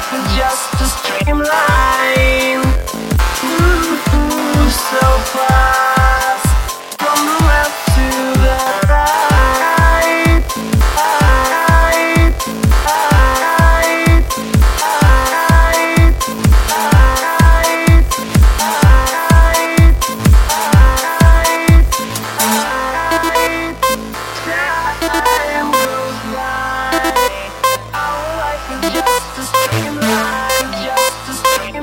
just a streamline. So fast from the left to the right, right, right, right, time goes by. Our life is just a streamline, just a streamline.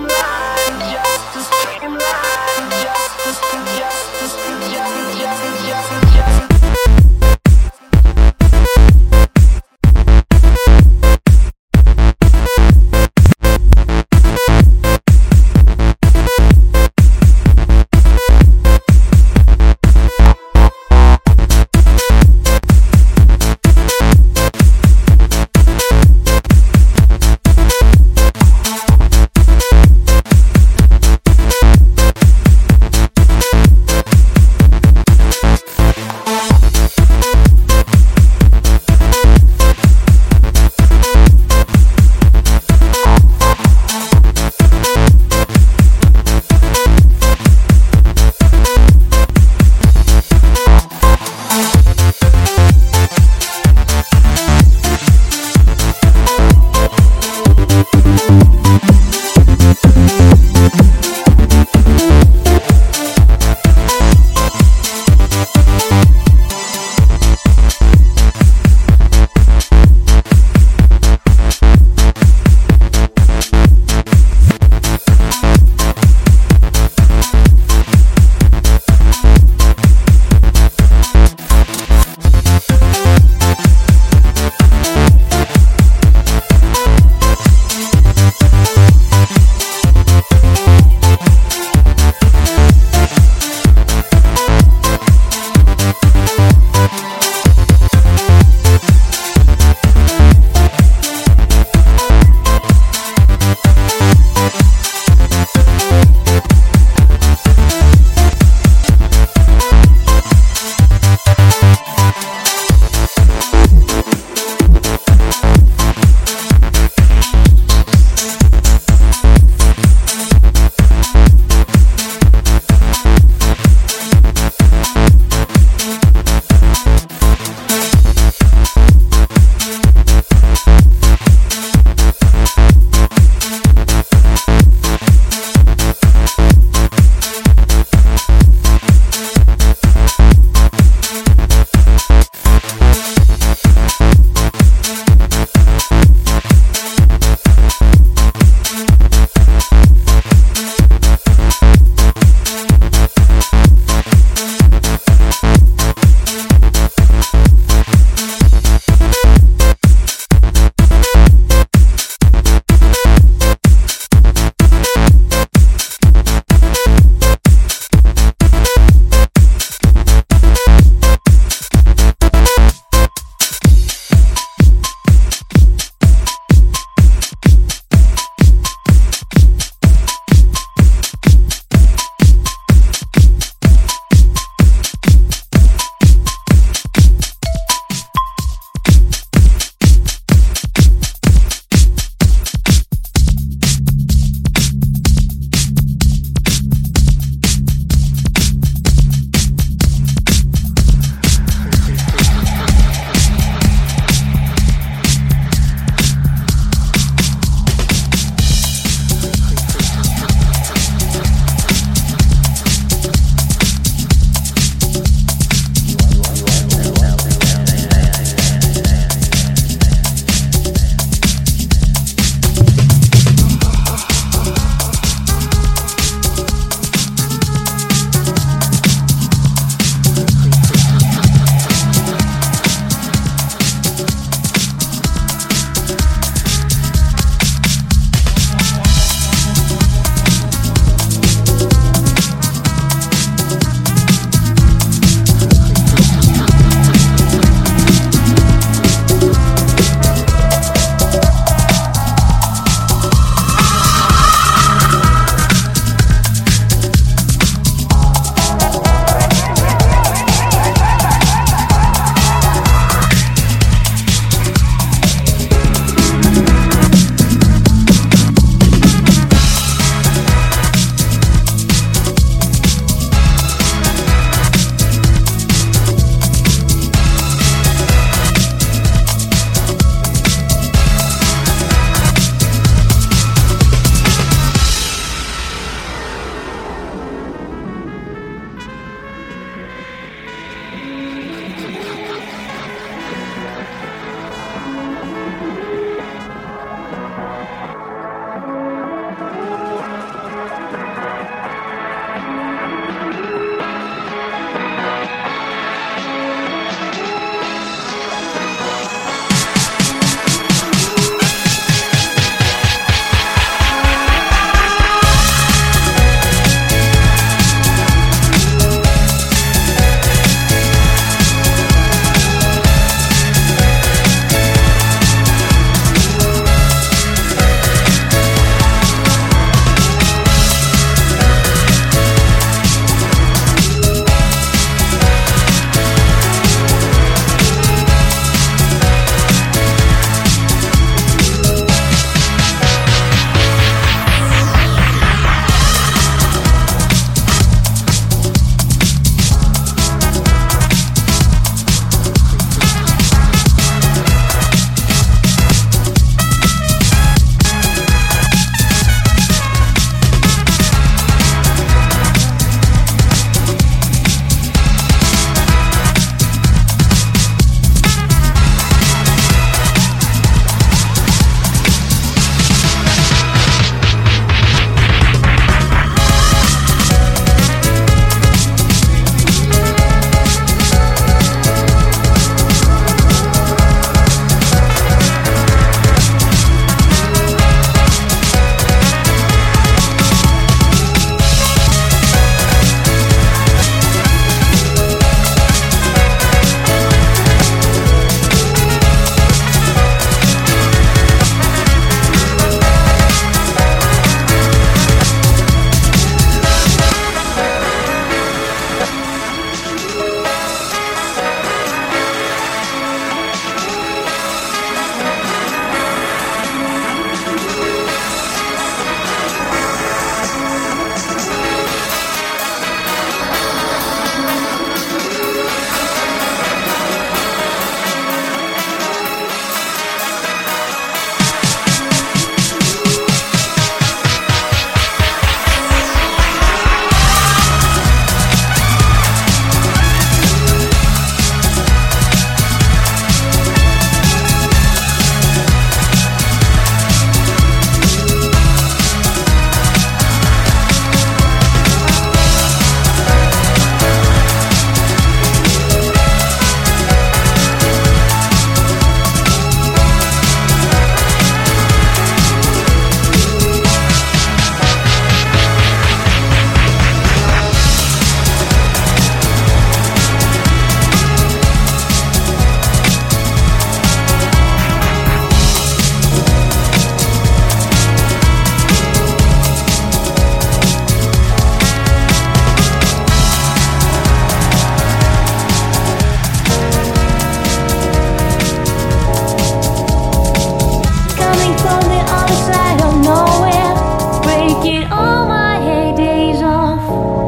breaking all my days off,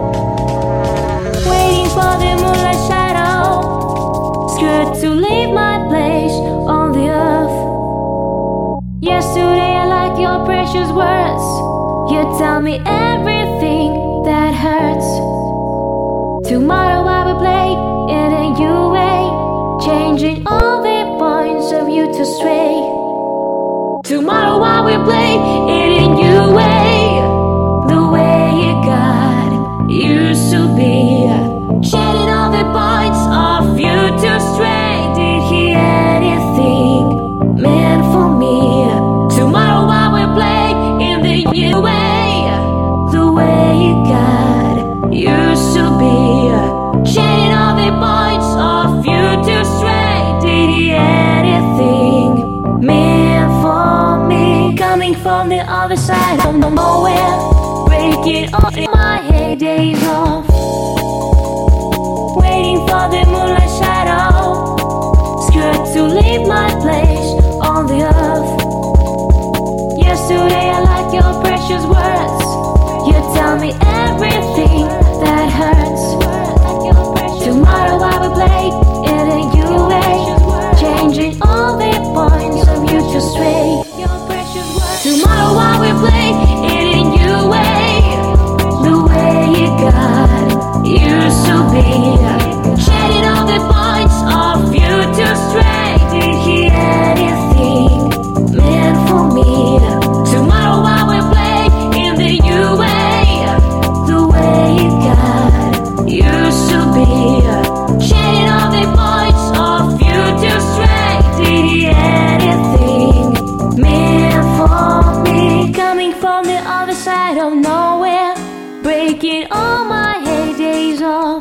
waiting for the moonlight shadow, scared to leave my place on the earth. Yesterday I like your precious words. You tell me everything that hurts. Tomorrow I will play in a new way, changing all the points of you to stray. Tomorrow I will play in a new way, the way God used to be, changing all the points of you to stray. Did he anything meant for me? Tomorrow I will play in the new way, the way God used to be, changing all the points of you to stray. Did he anything meant for me? Coming from the other side of nowhere, breaking all my days off, waiting for the moonlight shadow, scared to leave my place on the earth. Yesterday I like your precious words. You tell me everything that hurts. Tomorrow I will play in a new way, changing all the points of you to stray. Tomorrow I will play in a new way, the way God used to be, changing all the points of you to stray. Did he anything meant for me? Tomorrow I will play in the new way, the way God used to be, changing all the points of you to stray. Did he anything meant for me? Coming from the other side of nowhere, breaking all my days off,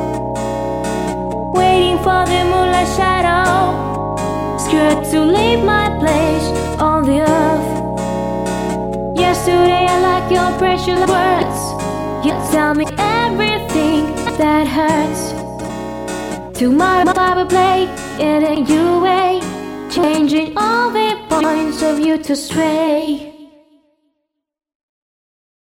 waiting for the moonlight shadow, scared to leave my place on the earth. Yesterday I like your precious words. You tell me everything that hurts. Tomorrow I will play in a new way, changing all the points of you to stray.